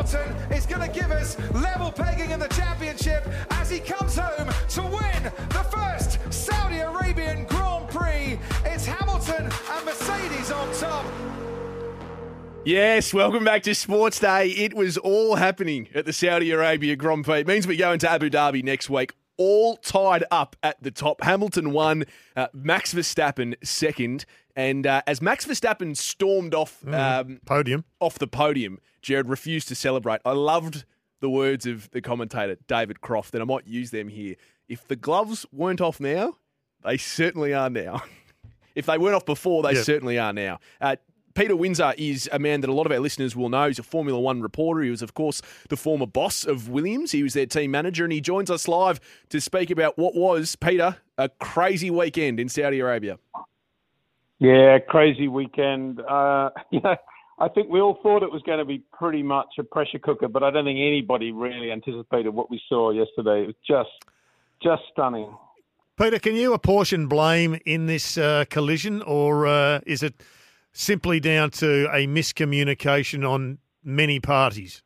Hamilton is going to give us level pegging in the championship as he comes home to win the first Saudi Arabian Grand Prix. It's Hamilton and Mercedes on top. Yes, welcome back to Sports Day. It was all happening at the Saudi Arabia Grand Prix. It means we go into Abu Dhabi next week, all tied up at the top. Hamilton won, Max Verstappen second. And as Max Verstappen stormed off the podium, Jared refused to celebrate. I loved the words of the commentator, David Croft, and I might use them here. If the gloves weren't off now, they certainly are now. If they weren't off before, they certainly are now. Peter Windsor is a man that a lot of our listeners will know. He's a Formula One reporter. He was, of course, the former boss of Williams. He was their team manager, and he joins us live to speak about what was, Peter, a crazy weekend in Saudi Arabia. Yeah, crazy weekend. I think we all thought it was going to be pretty much a pressure cooker, but I don't think anybody really anticipated what we saw yesterday. It was just stunning. Peter, can you apportion blame in this collision, or is it simply down to a miscommunication on many parties?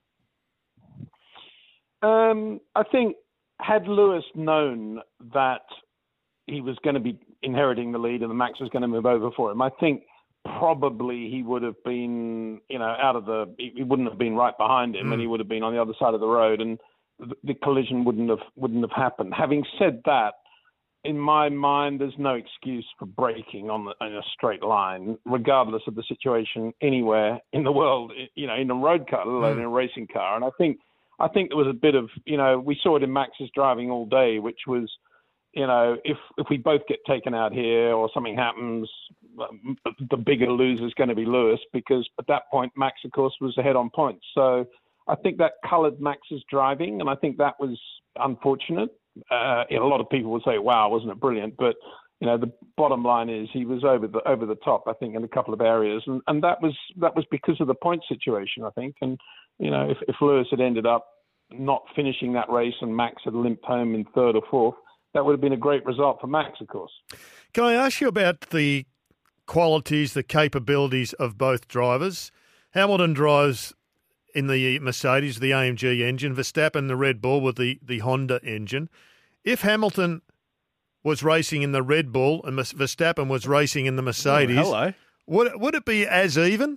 I think had Lewis known that he was going to be inheriting the lead and the Max was going to move over for him, I think probably he would have been, he wouldn't have been right behind him, and he would have been on the other side of the road, and the collision wouldn't have happened. Having said that, in my mind, there's no excuse for braking in a straight line, regardless of the situation anywhere in the world, in a road car, let alone in a racing car. And I think there was a bit of, we saw it in Max's driving all day, which was, if we both get taken out here or something happens, the bigger loser is going to be Lewis, because at that point, Max, of course, was ahead on points. So I think that coloured Max's driving, and I think that was unfortunate. A lot of people would say, wow, wasn't it brilliant? But, the bottom line is he was over the top, I think, in a couple of areas. And that was because of the point situation, I think. And, if Lewis had ended up not finishing that race and Max had limped home in third or fourth, that would have been a great result for Max, of course. Can I ask you about the qualities, the capabilities of both drivers? Hamilton drives in the Mercedes, the AMG engine, Verstappen the Red Bull with the Honda engine. If Hamilton was racing in the Red Bull and Verstappen was racing in the Mercedes, would it be as even?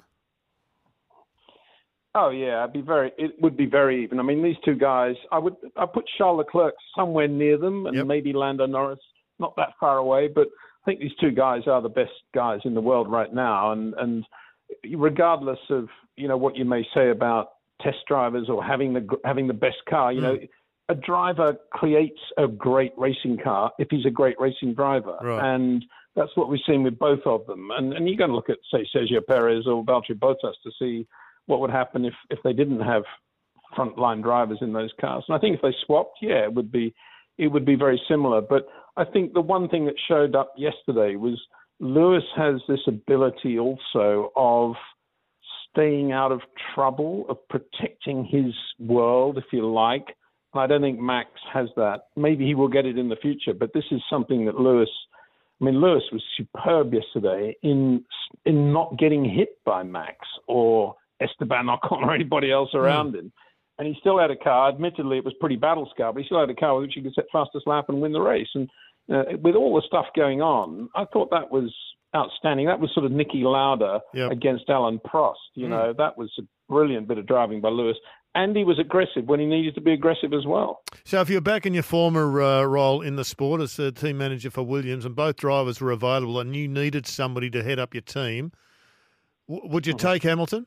Oh yeah, it would be very even. I mean, these two guys, I put Charles Leclerc somewhere near them, and maybe Lando Norris not that far away, but I think these two guys are the best guys in the world right now, and regardless of what you may say about test drivers or having the best car, a driver creates a great racing car if he's a great racing driver, and that's what we've seen with both of them. And you're going to look at, say, Sergio Perez or Valtteri Bottas to see what would happen if they didn't have frontline drivers in those cars. And I think if they swapped, it would be very similar. But I think the one thing that showed up yesterday was Lewis has this ability also of staying out of trouble, of protecting his world, if you like. And I don't think Max has that. Maybe he will get it in the future, but this is something that Lewis was superb yesterday in not getting hit by Max or Esteban Ocon or anybody else around him. And he still had a car. Admittedly, it was pretty battle scarred, but he still had a car with which he could set fastest lap and win the race. And with all the stuff going on, I thought that was outstanding. That was sort of Niki Lauda against Alan Prost. That was a brilliant bit of driving by Lewis. And he was aggressive when he needed to be aggressive as well. So if you're back in your former role in the sport as a team manager for Williams and both drivers were available and you needed somebody to head up your team, would you take Hamilton?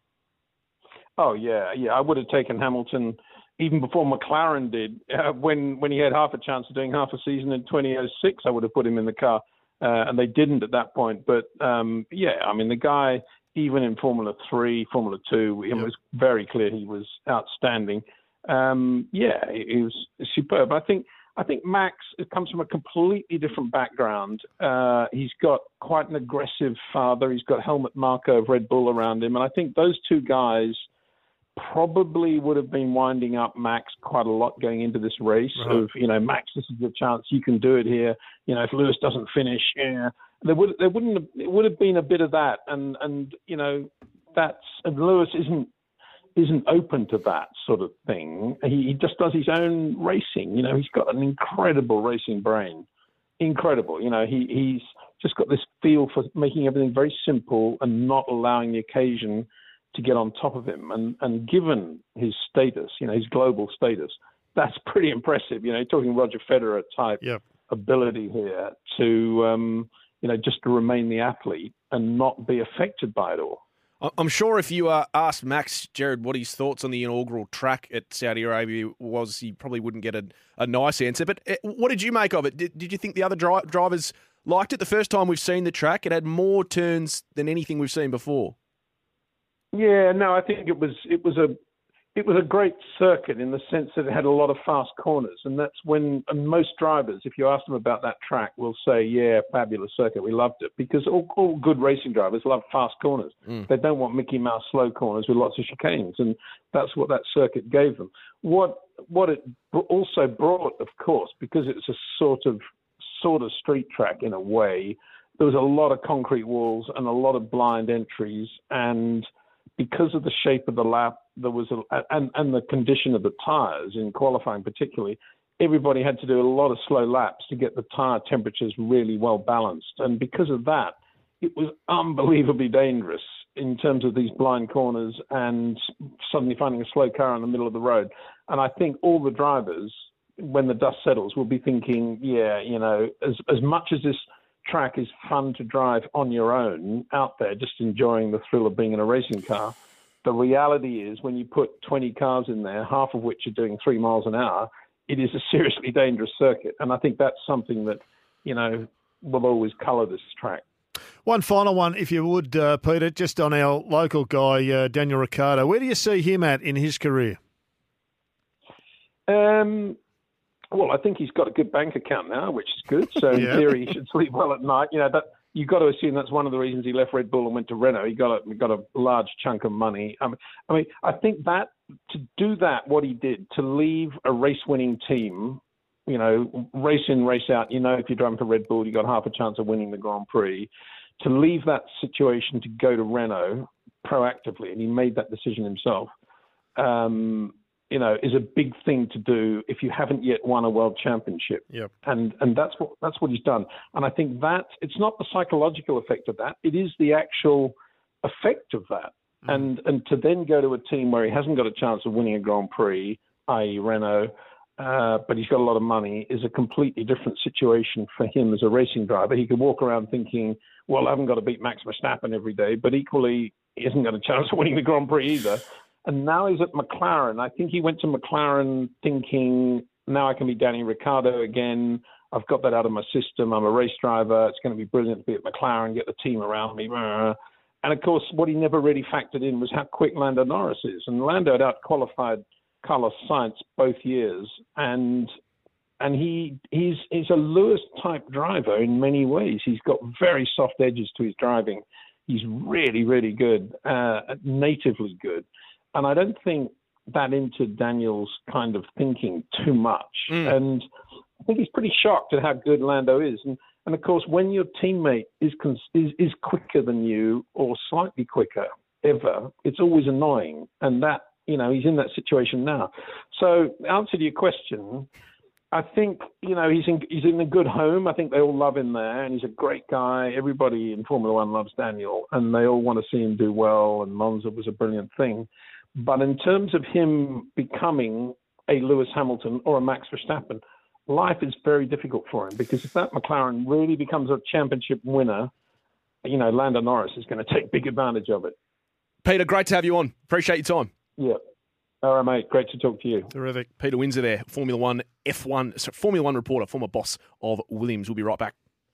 Oh, yeah. I would have taken Hamilton even before McLaren did. When he had half a chance of doing half a season in 2006, I would have put him in the car. And they didn't at that point. But, the guy, even in Formula 3, Formula 2, it was very clear he was outstanding. He was superb. I think Max comes from a completely different background. He's got quite an aggressive father. He's got Helmut Marko of Red Bull around him. And I think those two guys probably would have been winding up Max quite a lot going into this race of, Max, this is your chance. You can do it here. If Lewis doesn't finish, it would have been a bit of that. And Lewis isn't open to that sort of thing. He just does his own racing. You know, he's got an incredible racing brain. Incredible. You know, he's just got this feel for making everything very simple and not allowing the occasion to get on top of him. And given his status, you know, his global status, that's pretty impressive. You know, you're talking Roger Federer type ability here to, you know, just to remain the athlete and not be affected by it all. I'm sure if you asked Max Jared what his thoughts on the inaugural track at Saudi Arabia was, he probably wouldn't get a nice answer. But what did you make of it? Did you think the other drivers liked it? The first time we've seen the track, it had more turns than anything we've seen before. Yeah, no, I think it was a great circuit in the sense that it had a lot of fast corners, and that's when most drivers, if you ask them about that track, will say, "Yeah, fabulous circuit, we loved it," because all good racing drivers love fast corners. They don't want Mickey Mouse slow corners with lots of chicanes, and that's what that circuit gave them. What it also brought, of course, because it's a sort of street track in a way, there was a lot of concrete walls and a lot of blind entries, and because of the shape of the lap, there was and the condition of the tyres in qualifying particularly, everybody had to do a lot of slow laps to get the tyre temperatures really well balanced. And because of that, it was unbelievably dangerous in terms of these blind corners and suddenly finding a slow car in the middle of the road. And I think all the drivers, when the dust settles, will be thinking, yeah, you know, as much as this track is fun to drive on your own out there, just enjoying the thrill of being in a racing car, the reality is when you put 20 cars in there, half of which are doing 3 miles an hour, it is a seriously dangerous circuit. And I think that's something that, you know, will always colour this track. One final one, if you would, Peter, just on our local guy, Daniel Ricciardo. Where do you see him at in his career? Well, I think he's got a good bank account now, which is good. So in theory, he should sleep well at night. You know, that you've got to assume that's one of the reasons he left Red Bull and went to Renault. He got a large chunk of money. I mean, I think that to do that, what he did, to leave a race-winning team, you know, race in, race out. You know, if you're driving for Red Bull, you got half a chance of winning the Grand Prix. To leave that situation to go to Renault proactively, and he made that decision himself. You know, is a big thing to do if you haven't yet won a world championship. Yep. And that's what he's done. And I think that it's not the psychological effect of that; it is the actual effect of that. And to then go to a team where he hasn't got a chance of winning a Grand Prix, i.e. Renault, but he's got a lot of money, is a completely different situation for him as a racing driver. He could walk around thinking, well, I haven't got to beat Max Verstappen every day, but equally he hasn't got a chance of winning the Grand Prix either. And now he's at McLaren. I think he went to McLaren thinking, now I can be Danny Ricciardo again. I've got that out of my system. I'm a race driver. It's going to be brilliant to be at McLaren, get the team around me. And, of course, what he never really factored in was how quick Lando Norris is. And Lando had out-qualified Carlos Sainz both years. And he's a Lewis-type driver in many ways. He's got very soft edges to his driving. He's really, really good, natively good. And I don't think that into Daniel's kind of thinking too much. And I think he's pretty shocked at how good Lando is. And of course, when your teammate is quicker than you or slightly quicker ever, it's always annoying. And that, you know, he's in that situation now. So answer to your question, I think, you know, he's in a good home. I think they all love him there, and he's a great guy. Everybody in Formula One loves Daniel, and they all want to see him do well, and Monza was a brilliant thing. But in terms of him becoming a Lewis Hamilton or a Max Verstappen, life is very difficult for him, because if that McLaren really becomes a championship winner, you know, Lando Norris is going to take big advantage of it. Peter, great to have you on. Appreciate your time. Yeah. All right, mate. Great to talk to you. Terrific. Peter Windsor there, Formula One reporter, former boss of Williams. We'll be right back.